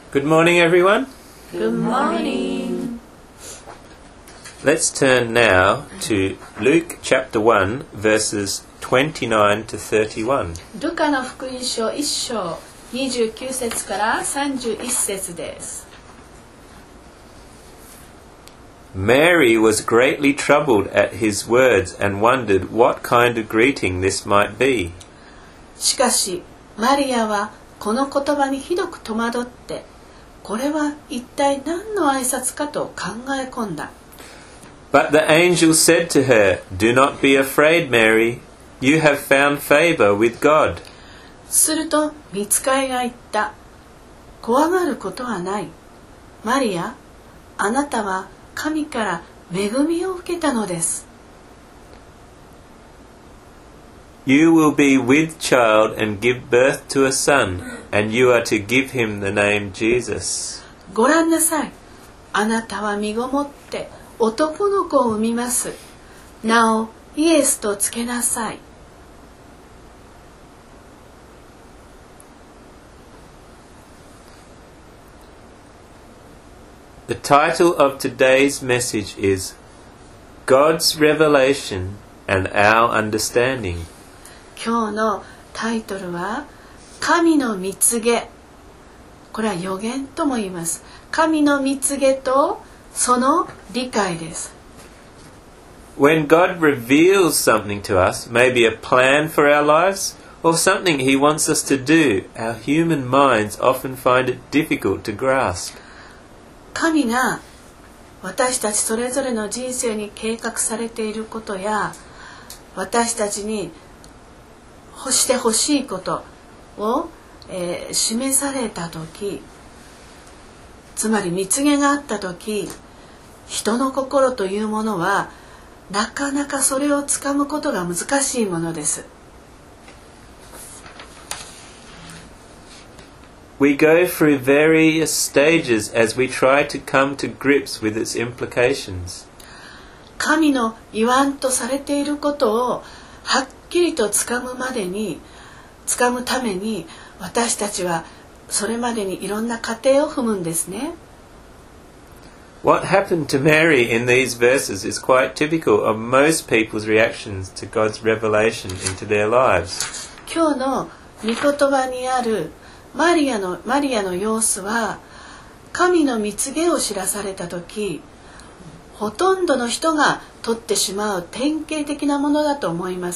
Good morning, everyone. Good morning. Let's turn now to Luke chapter 1, verses 29 to 31. ルカの福音書1章29節から31節です。 Mary was greatly troubled at his words and wondered what kind of greeting this might be. しかしマリアはこの言葉にひどく戸惑って、これは一体何の挨拶かと考え込んだ。 But the angel said to her, "Do not be afraid, Mary. You have found favor with God." すると御使いが言った。怖がることはない。マリア、あなたは神から恵みを受けたのです。 You will be with child and give birth to a son, and you are to give him the name Jesus. ご覧なさい。あなたは身ごもって男の子を産みます。名をイエスとつけなさい。 The title of today's message is God's Revelation and Our Understanding. 今日のタイトルは神の蜜げ。これは予言とも言います。神の蜜げとその理解です。 When God reveals something to us, maybe a plan for our lives or something He wants us to do, our human minds often find it difficult to grasp. 神が私たちそれぞれの人生に計画されていることや、私たちにしてほしいことを、示された時、つまり蜜げがあった時、人の心というものはなかなかそれをつかむことが難しいものです。 We go through various stages as we try to come to grips with its implications. 神の言わんとされていることをはっきりとつかむために私たちはそれまでにいろんな過程を踏むんですね。 What happened to Mary in these verses is quite typical of most people's reactions to God's revelation into their lives. 今日の御言葉にあるマリアの様子は、神の蜜げを知らされた時、ほとんどの人が取ってしまう典型的なものだと思います。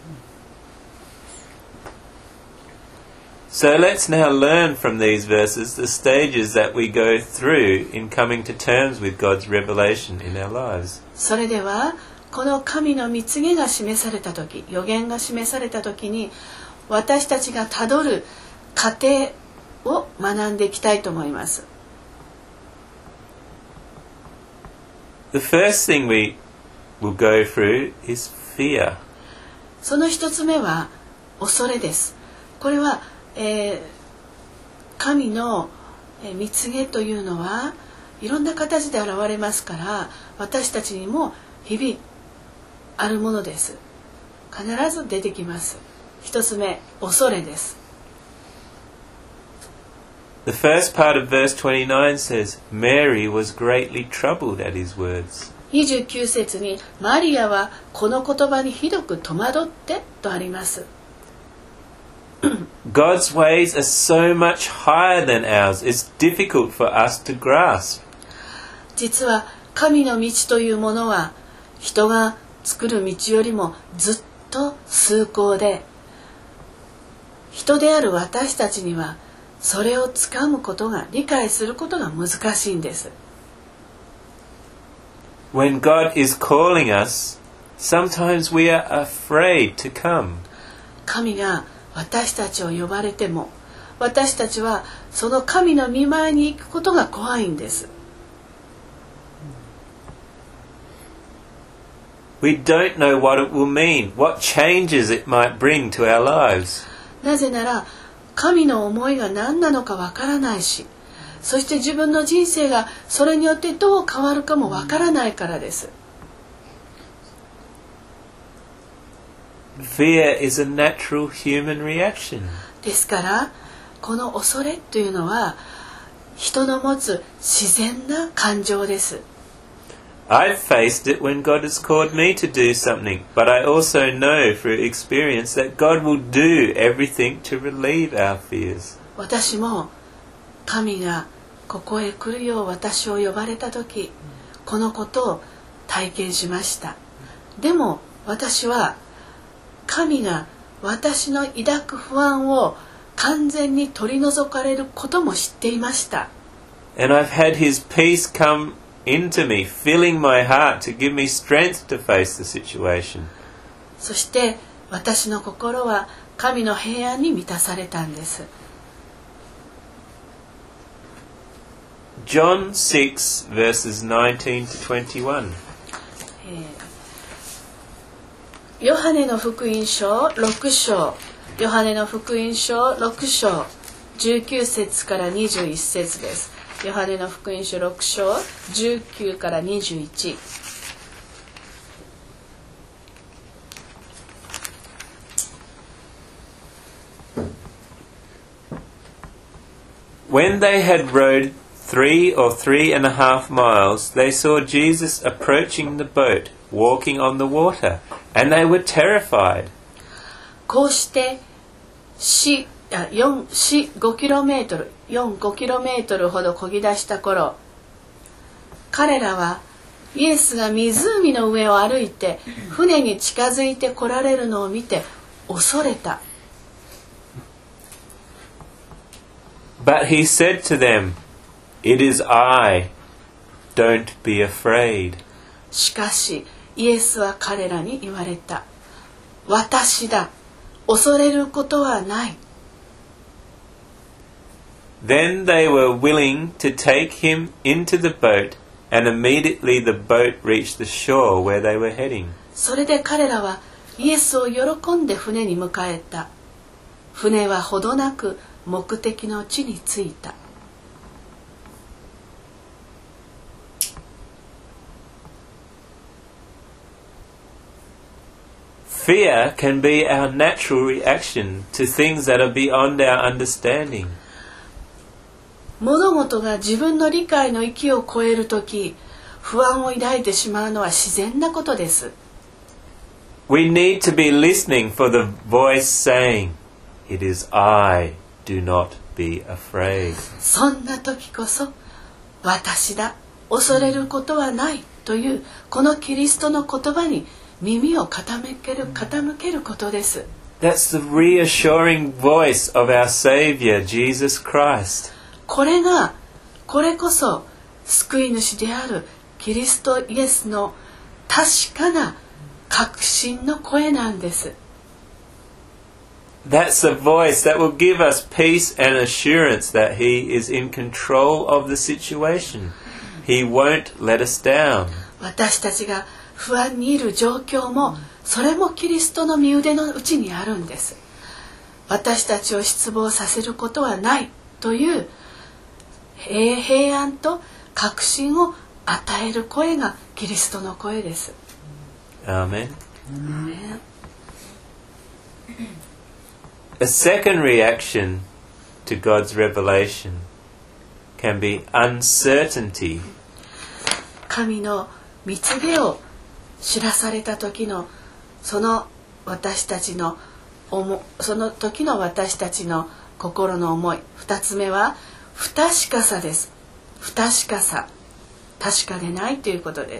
So let's now learn from these verses the stages that we go through in coming to terms with God's revelation in our lives. それではこの神の蜜げが示された時、予言が示された時に私たちがたどる過程を学んでいきたいと思います。 The first thing we will go through is fear. その一つ目は恐れです。これは神の蜜げというのはいろんな形で現れますから、私たちにも日々あるものです。必ず出てきます。一つ目、恐れです。 The first part of verse 29 says, Mary was greatly troubled at his words. 29節にマリアはこの言葉にひどく戸惑ってとあります。 God's ways are so much higher than ours. It's difficult for us to grasp. 実は神の道というものは人が作る道よりもずっと崇高で、人である私たちにはそれをつかむことが、理解することが難しいんです。 When God is calling us, sometimes we are afraid to come. 神が私たちを呼ばれても、私たちはその神の御前に行くことが怖いんです。 We don't know what it will mean, what changes it might bring to our lives. なぜなら神の思いが何なのかわからないし、そして自分の人生がそれによってどう変わるかもわからないからです。 Fear is a natural human reaction. ですからこの恐れというのは人の持つ自然な感情です。 I've faced it when God has called me to do something, but I also know through experience that God will do everything to relieve our fears. 私も神がここへ来るよう私を呼ばれた時、このことを体験しました。でも私は神が私の抱く不安を完全に取り除かれることも知っていました。 And I've had His peace come into me, filling my heart to give me strength to face the situation. そして私の心は神の平安に満たされたんです。 John 6 verses 19 to 21. ヨハネの福音書6章、ヨハネの福音書6章19節から21節です。ヨハネの福音書6章19から21。 When they had rowed 3 or 3.5 miles, they saw Jesus approaching the boat, walking on the water, and they were terrified. こうして5キロメートルほど漕ぎ出した頃、彼らはイエスが湖の上を歩いて船に近づいて来られるのを見て恐れた。 But he said to them, "It is I. Don't be afraid." しかしイエスは彼らに言われた。私だ。恐れることはない。 Then they were willing to take him into the boat, and immediately the boat reached the shore where they were heading. それで彼らはイエスを喜んで船に迎えた。船はほどなく目的の地に着いた。 Fear can be our natural reaction to things that are beyond our understanding. 物事が自分の理解の域を超えるとき、不安を抱いてしまうのは自然なことです。 We need to be listening for the voice saying, "It is I, do not be afraid." そんな時こそ、私だ、恐れることはないというこのキリストの言葉に耳を傾けることです。 That's the reassuring voice of our Savior, Jesus Christ. これこそ救い主であるキリストイエスの確かな確信の声なんです。 That's the voice that will give us peace and assurance that He is in control of the situation. He won't let us down. 私たちが不安にいる状況も、それもキリストの御腕のうちにあるんです。私たちを失望させることはないという平安と確信を与える声がキリストの声です。 Amen. A second reaction to God's revelation can be uncertainty. 神の蜜げを知らされた時のその時の私たちの心の思い。2つ目は不確かさです。不確かさ、確かでないということです。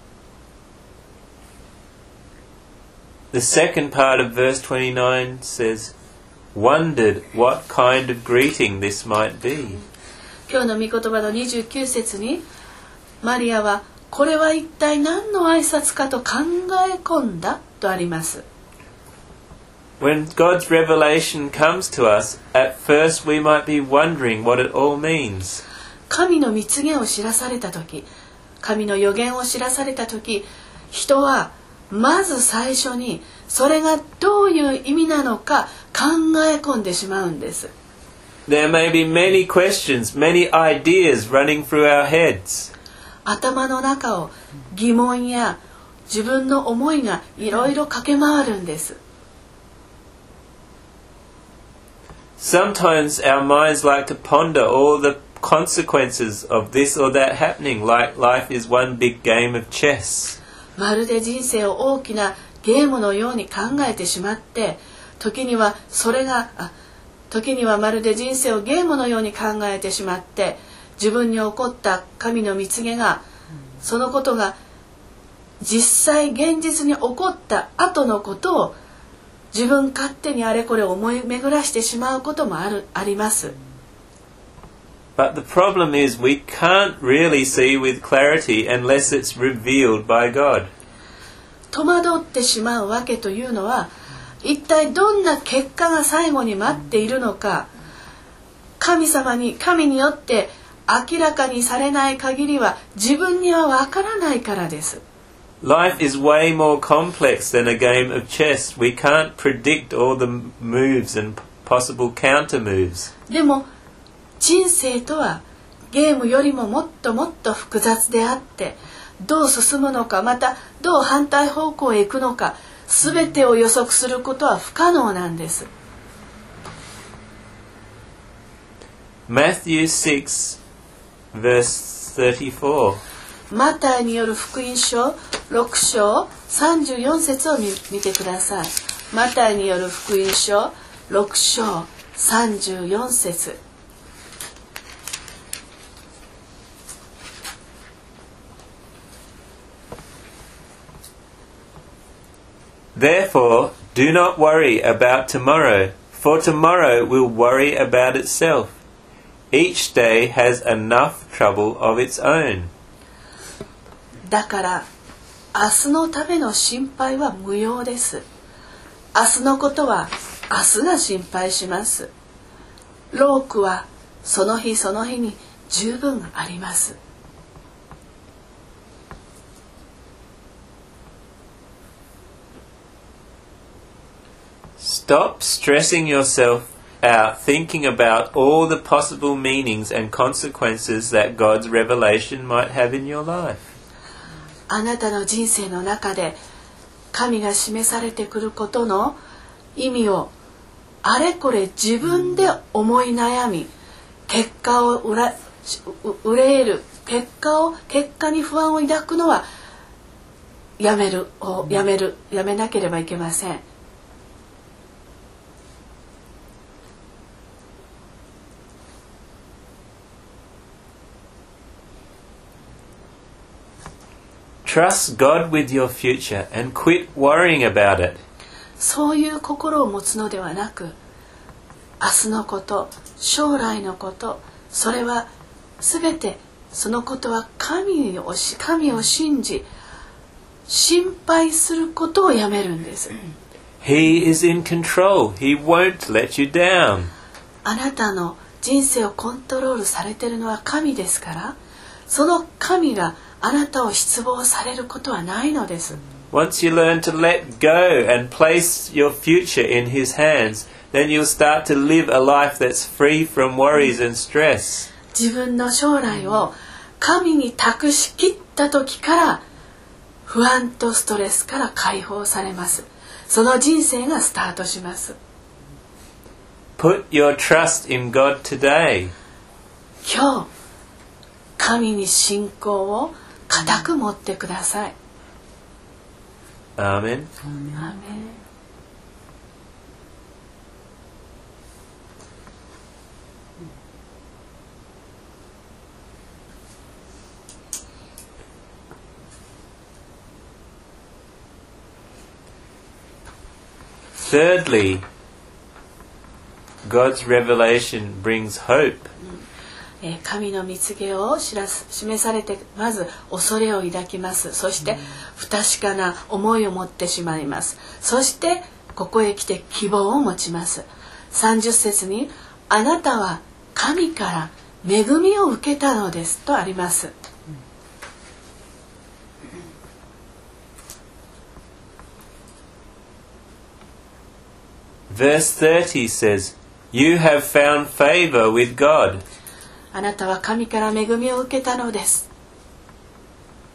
The second part of verse 29 says, "Wondered what kind of greeting this might be." 今日の御言葉の29節に、マリアはこれは一体何の挨拶かと考え込んだとあります。 When God's revelation comes to us, at first we might be wondering what it all means. 神の蜜げを知らされたとき、神の予言を知らされたとき、人はまず最初にそれがどういう意味なのか考え込んでしまうんです。 There may be many questions, many ideas running through our heads. 頭の中を疑問や自分の思いがいろいろ駆け回るんです。 Sometimes our minds like to ponder all the consequences of this or that happening, like life is one big game of chess. まるで人生を大きなゲームのように考えてしまって、時にはまるで人生をゲームのように考えてしまって、自分に起こった神の御告げが、そのことが実際現実に起こった後のことを自分勝手にあれこれ思い巡らしてしまうこともあります。 But the problem is we can't really see with clarity unless it's revealed by God. 戸惑ってしまうわけというのは、一体どんな結果が最後に待っているのか、神によって明らかにされない限りは自分にはわからないからです。 Life is way more complex than a game of chess. We can't predict all the moves and possible counter moves. でも人生とはゲームよりももっともっと複雑であって、どう進むのか、またどう反対方向へ行くのか、すべてを予測することは不可能なんです。 Matthew 6 verse 34. マタイによる福音書6章34節を見てください。マタイによる福音書6章34節。 Therefore, do not worry about tomorrow, for tomorrow will worry about itself. Each day has enough trouble of its own. だから明日のための心配は無用です。明日のことは明日が心配します。労苦はその日その日に十分あります。 Stop stressing yourself out thinking about all the possible meanings and consequences that God's revelation might have in your life. あなたの人生の中で神が示されてくることの意味をあれこれ自分で思い悩み、結果を憂える、結果に不安を抱くのはやめなければいけません。 Trust God with your future and quit worrying about it. そういう心を持つのではなく、明日のこと、将来のこと、それはすべてそのことは神を信じ、心配することをやめるんです。 He is in control. He won't let you down. あなたの人生をコントロールされているのは神ですから、その神があなたを失望されることはないのです。 Once you learn to let go and place your future in His hands, then you'll start to live a life that's free from worries and stress. 自分の将来を神に託し切った時から不安とストレスから解放されます。その人生がスタートします。 Put your trust in God today. 今日、神に信仰を固く持ってください。 Amen. アーメン。 Thirdly, God's revelation brings hope. 神の御告げを示されてまず恐れを抱きます。そして不確かな思いを持ってしまいます。そしてここへ来て希望を持ちます。30節にあなたは神から恵みを受けたのですとあります。 Verse 30 says, You have found favor with God. あなたは神から恵みを受けたのです。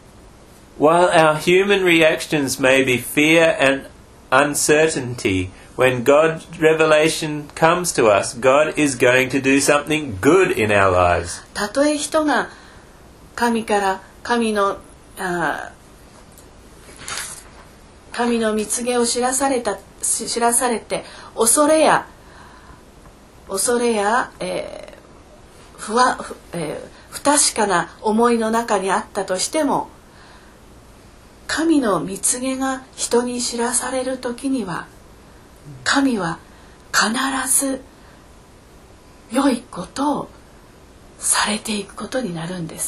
While our human reactions may be fear and uncertainty, when God's revelation comes to us, God is going to do something good in our lives. たとえ人が神から神の蜜げを知らされて恐れや、不確かな思いの中にあったとしても、神の蜜げが人に知らされる時には、神は必ず良いことをされていくことになるんです。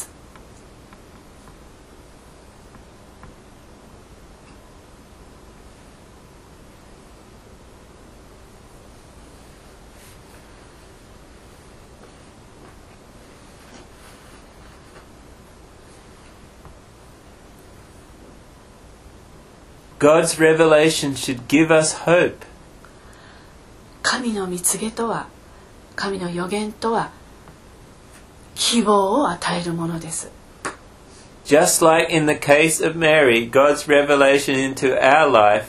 God's revelation should give us hope. 神の蜜げとは、神の予言とは希望を与えるものです。 Just like in the case of Mary, God's revelation into our life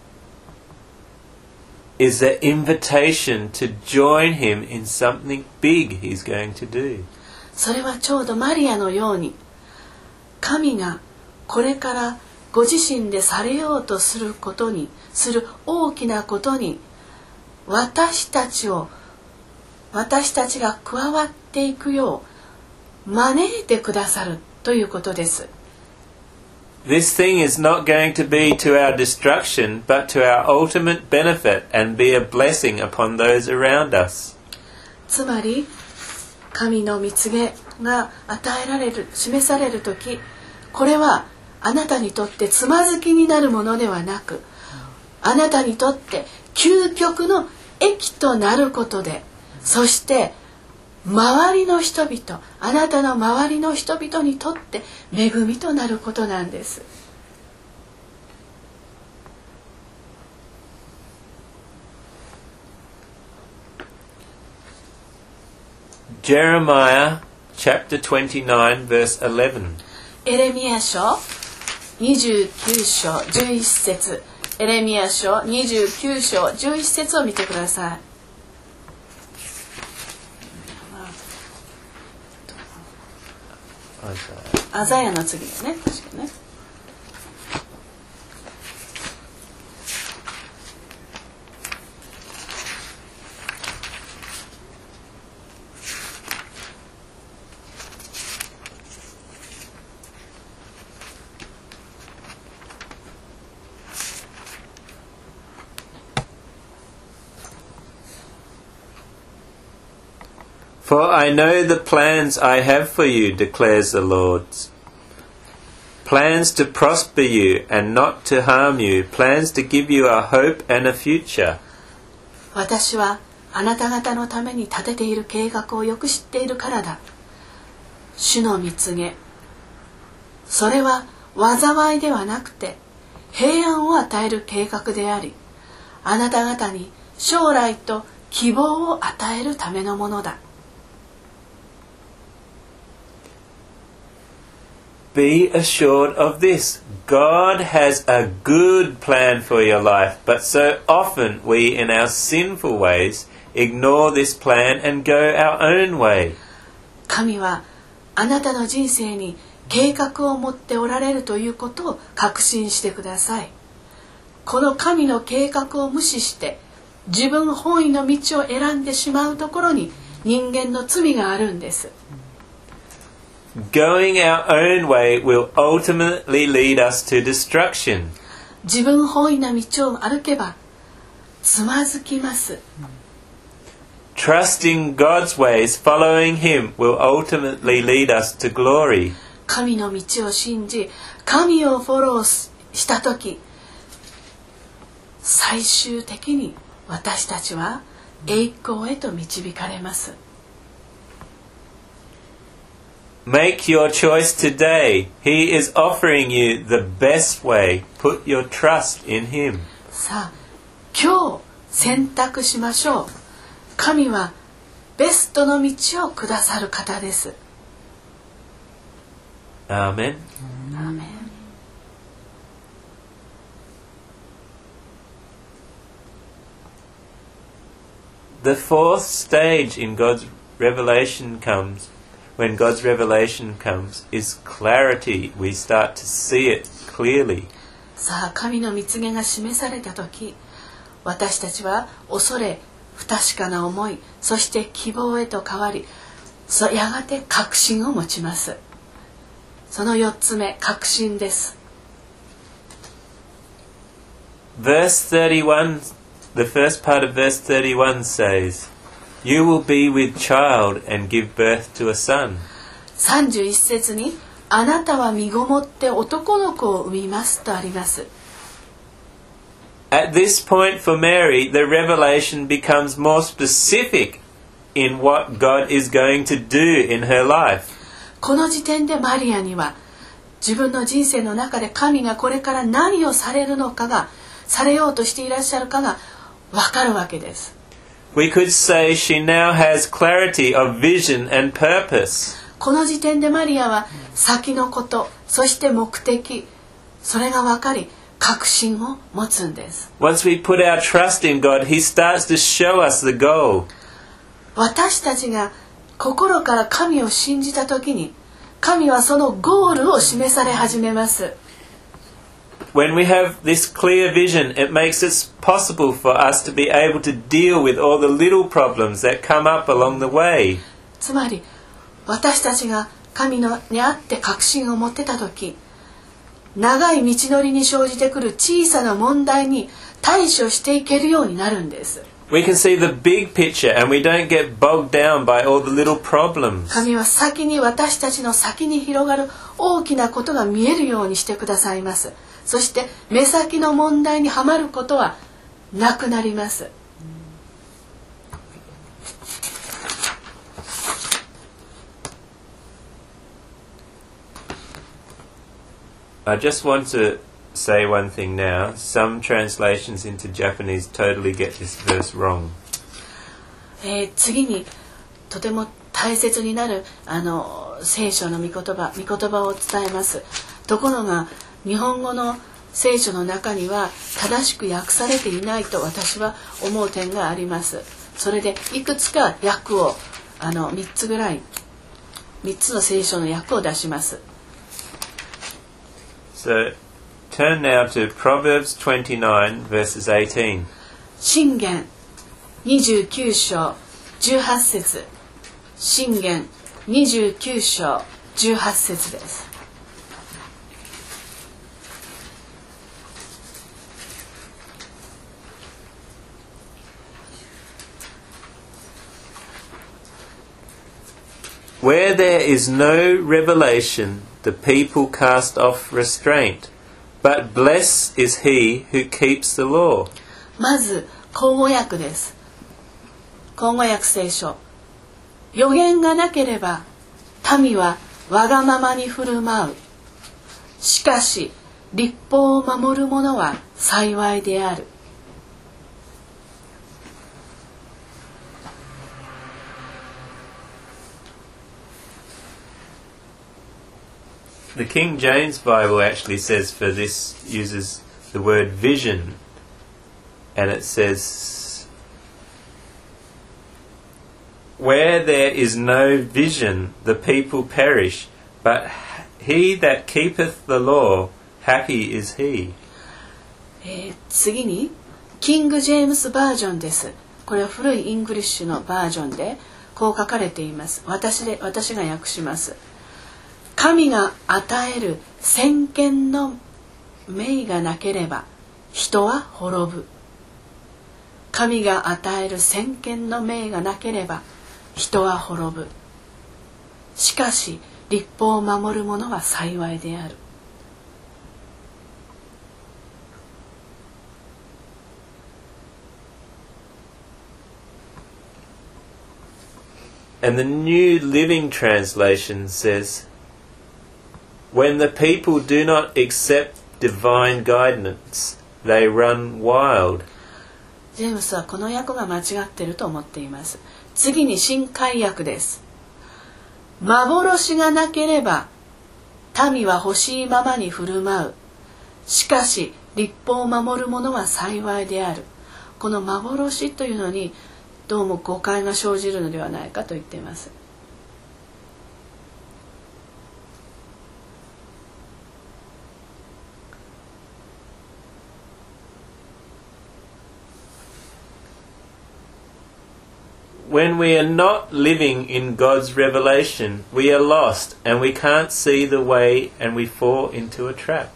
is the invitation to join Him in something big He's going to do. それはちょうどマリアのように、神がこれからご自身でされようとする大きなことに、私たちが加わっていくよう招いてくださるということです。 This thing is not going to be to our destruction, but to our ultimate benefit and be a blessing upon those around us. つまり、神の蜜げが示されるとき、これはあなたにとってつまずきになるものではなく、あなたにとって究極の益となることで、そして周りの人々、あなたの周りの人々にとって恵みとなることなんです。 Jeremiah chapter 29 verse 11. エレミヤ書29章11節、エレミヤ書29章11節を見てください。アザヤの次だね、確かね。 For I know the plans I have for you, declares the Lord. Plans to prosper you and not to harm you. Plans to give you a hope and a future. 私はあなた方のために立てている計画をよく知っているからだ。主の蜜げ。それは災いではなくて平安を与える計画であり、あなた方に将来と希望を与えるためのものだ。 Be assured of this. God has a good plan for your life, but so often we in our sinful ways ignore this plan and go our own way. 神はあなたの人生に計画を持っておられるということを確信してください。この神の計画を無視して自分本位の道を選んでしまうところに人間の罪があるんです。 Going our own way will ultimately lead us to destruction. 自分本位な道を歩けばつまずきます。 Trusting God's ways, following Him, will ultimately lead us to glory. 神の道を信じ、神をフォローしたとき、最終的に私たちは栄光へと導かれます。 Make your choice today. He is offering you the best way. Put your trust in Him. さあ、今日選択しましょう。神はベストの道をくださる方です。 アーメン。 アーメン。 The fourth stage in God's revelation comes, when God's revelation comes, is clarity. We start to see it clearly. さあ、神の御告げが示されたとき、私たちは恐れ、不確かな思い、そして希望へと変わり、やがて確信を持ちます。その4つ目、確信です。 Verse 31, the first part of verse 31 says, You will be with child and give birth to a son. 31節に、あなたは身ごもって男の子を産みますとあります。 At this point for Mary, the revelation becomes more specific in what God is going to do in her life. この時点でマリアには自分の人生の中で神がこれから何をされるのかが、されようとしていらっしゃるかが分かるわけです。 We could say she now has clarity of vision and purpose. この時点でマリアは先のこと、そして目的、それが分かり、確信を持つんです。 Once we put our trust in God, He starts to show us the goal. 私たちが心から神を信じたときに、神はそのゴールを示され始めます。 When we have this clear vision, it makes it possible for us to be able to deal with all the little problems that come up along the way. つまり、私たちが神にあって確信を持ってたとき、長い道のりに生じてくる小さな問題に対処していけるようになるんです。 We can see the big picture and we don't get bogged down by all the little problems. 神は先に私たちの先に広がる大きなことが見えるようにしてくださいます。そして目先の問題にはまることはなくなります。 I just want to say one thing now. Some translations into Japanese totally get this verse wrong. 次にとても大切になる聖書の御言葉を伝えます。ところが日本語の聖書の中には正しく訳されていないと私は思う点があります。それでいくつか訳を3つぐらい3つの聖書の訳を出します。 So turn now to Proverbs 29 verses 18. 箴言29章18節。箴言29章18節です。 Where there is no revelation, the people cast off restraint, but blessed is he who keeps the law. まず口語訳です。口語訳聖書。予言がなければ民はわがままに振る舞う。しかし律法を守る者は幸いである。 The King James Bible actually says for this, uses the word vision, and it says, where there is no vision, the people perish, but he that keepeth the law, happy is he. 次にキング・ジェームスバージョンです。これは古いイングリッシュのバージョンでこう書かれています。私が訳します。神が与える先見の明がなければ人は滅ぶ。神が与える先見の明がなければ人は滅ぶ。しかし律法を守る者は幸いである。 And the New Living Translation says, when the people do not accept divine guidance, they run wild. ジェームスはこの訳が間違っていると思っています。次に新海訳です。幻がなければ民は欲しいままに振る舞う。しかし律法を守る者は幸いである。この幻というのにどうも誤解が生じるのではないかと言っています。 When we are not living in God's revelation, we are lost and we can't see the way and we fall into a trap.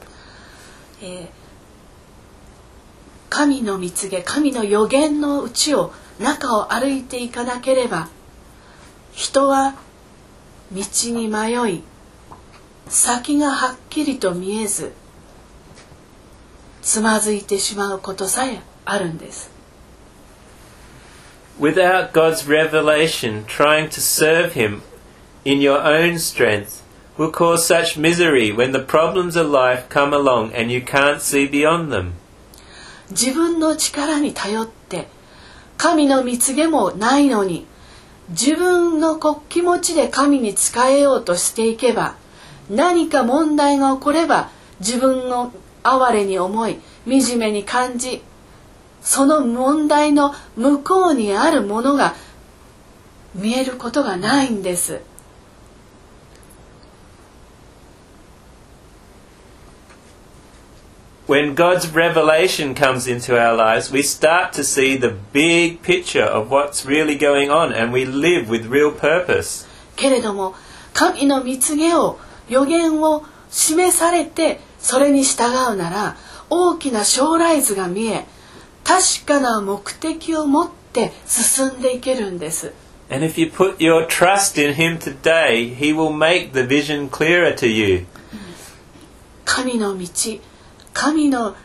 神の御告げ、神の預言のうちを中を歩いていかなければ、人は道に迷い、先がはっきりと見えず、つまずいてしまうことさえあるんです。 Without God's revelation, trying to serve Him in your own strength will cause such misery when the problems of life come along and you can't see beyond them. 自分の力に頼って神の御告げもないのに自分の気持ちで神に仕えようとしていけば、何か問題が起これば自分の哀れに思い惨めに感じ、その問題の向こうにあるものが見えることがないんです。 When God's revelation comes into our lives, we start to see the big picture of what's really going on and we live with real purpose. けれども神の御告げを預言を示されてそれに従うなら大きな将来図が見え、確かな目的を持って進んでいけるんです。 And if you put your trust in Him today, He will make the vision clearer to you. 神の道、神の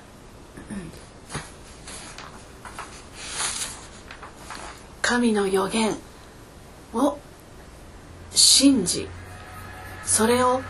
預言を信じ、それを、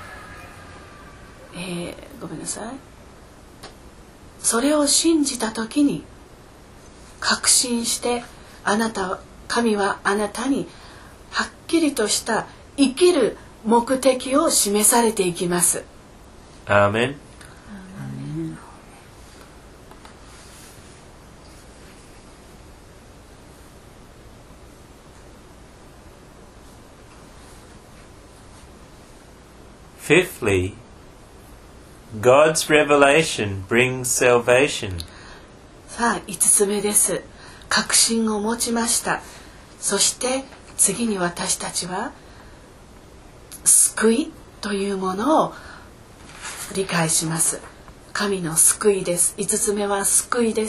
ごめんなさい。それを信じたときに確信して神はあなたにはっきりとした生きる目的を示されていきます。 アーメン。Fifthly, God's revelation brings salvation. さあ、5つ目です。確信を持ちました。そして次に私たちは救いというものを理解します。神の救いです。5つ目は救いです。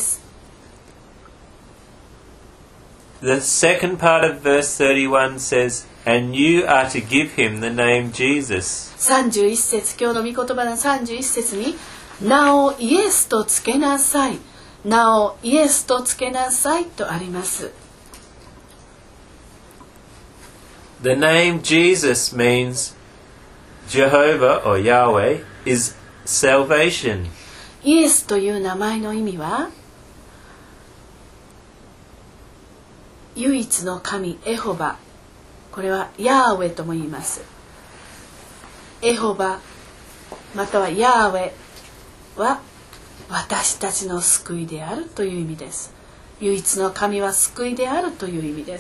The second part of verse 31 says, And you are to give him the name Jesus. 31節、今日の御言葉の31節に、名をイエスとつけなさい。名をイエスとつけなさいとあります。 The name Jesus means Jehovah or Yahweh is salvation. イエスという名前の意味は、唯一の神エホバ、これはヤーウェとも言います。エホバまたはヤーウェは私たちの救いであるという意味です。唯一の神は救いであるという意味です。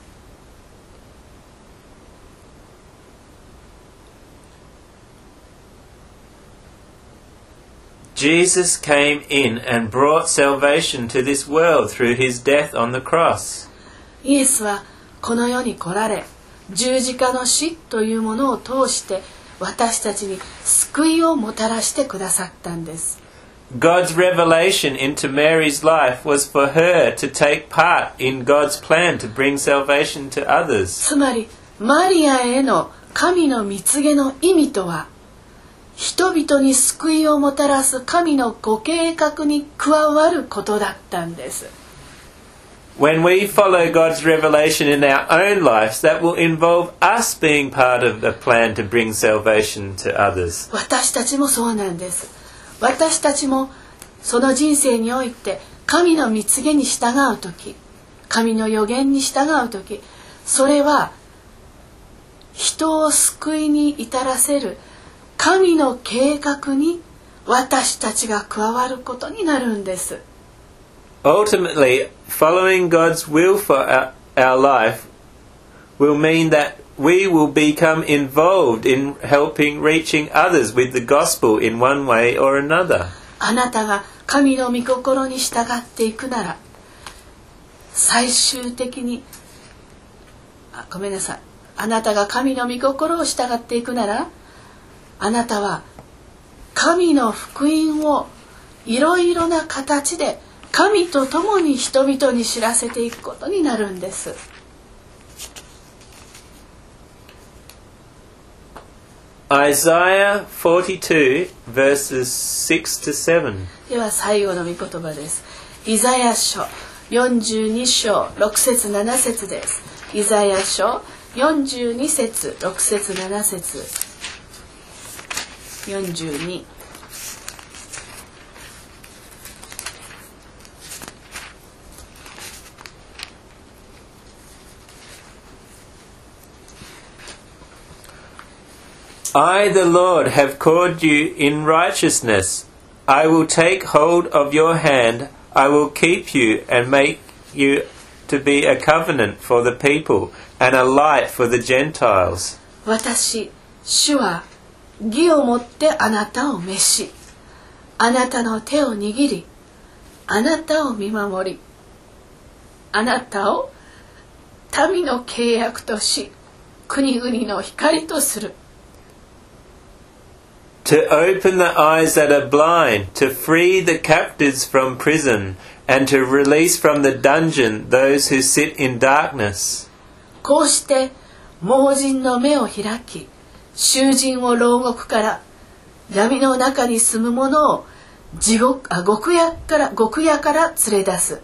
Jesus came in and brought salvation to this world through his death on the cross. イエスはこの世に来られ、十字架の死というものを通して私たちに救いをもたらしてくださったんです。 God's revelation into Mary's life was for her to take part in God's plan to bring salvation to others. つまりマリアへの神の御告げの意味とは、人々に救いをもたらす神のご計画に加わることだったんです。 When we follow God's revelation in our own lives, that will involve us being part of the plan to bring salvation to others. 私たちもそうなんです。私たちもその人生において神の御告げに従うとき、神の預言に従うとき、それは人を救いに至らせる神の計画に私たちが加わることになるんです。 Ultimately, following God's will for our life will mean that we will become involved in helping reaching others with the gospel in one way or another. あなたが神の御心に従っていくなら、最終的にあなたが神の御心を従っていくなら、あなたは神の福音をいろいろな形で神と共に人々に知らせていくことになるんです。 Isaiah 42 verses 6 to 7. では最後の御言葉です。イザヤ書42章6節7節です。イザヤ書42節6節7節42。 I, the Lord, have called you in righteousness. I will take hold of your hand. I will keep you and make you to be a covenant for the people and a light for the Gentiles. 私、主は義をもってあなたを召し、あなたの手を握り、あなたを見守り、あなたを民の契約とし、国々の光とする。 To open the eyes that are blind, to free the captives from prison, and to release from the dungeon those who sit in darkness. こうして盲人の目を開き、囚人を牢獄から、闇の中に住む者を極夜から連れ出す。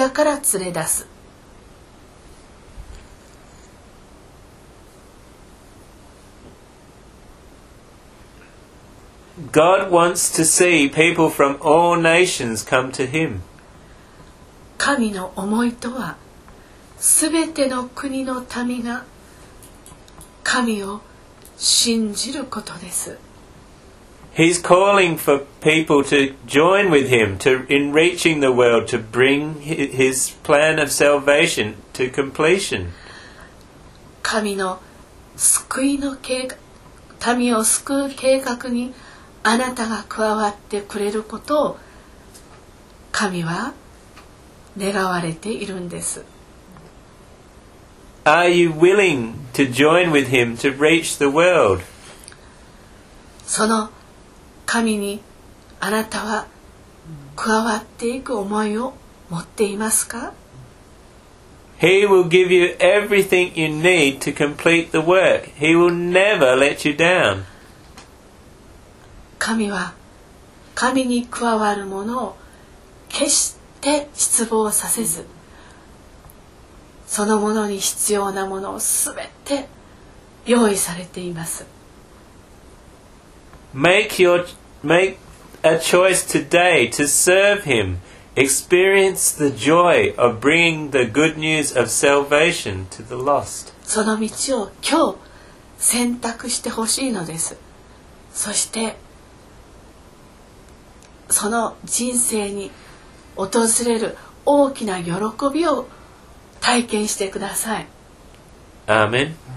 God wants to see people from all nations come to Him. 神の思いとは、すべての国の民が神を信じることです。 He's calling for people to join with Him in reaching the world to bring His plan of salvation to completion. 神の救いの民を救う計画にあなたが加わってくれることを神は願われているんです。 Are you willing to join with Him to reach the world? その神にあなたは加わっていく思いを持っていますか？ He will give you everything you need to complete the work. He will never let you down. 神は神に加わる者を決して失望させず、その者に必要なものをすべて用意されています。 Make a choice today to serve Him. Experience the joy of bringing the good news of salvation to the lost. その道を今日選択してほしいのです。そしてその人生に訪れる大きな喜びを体験してください。 Amen.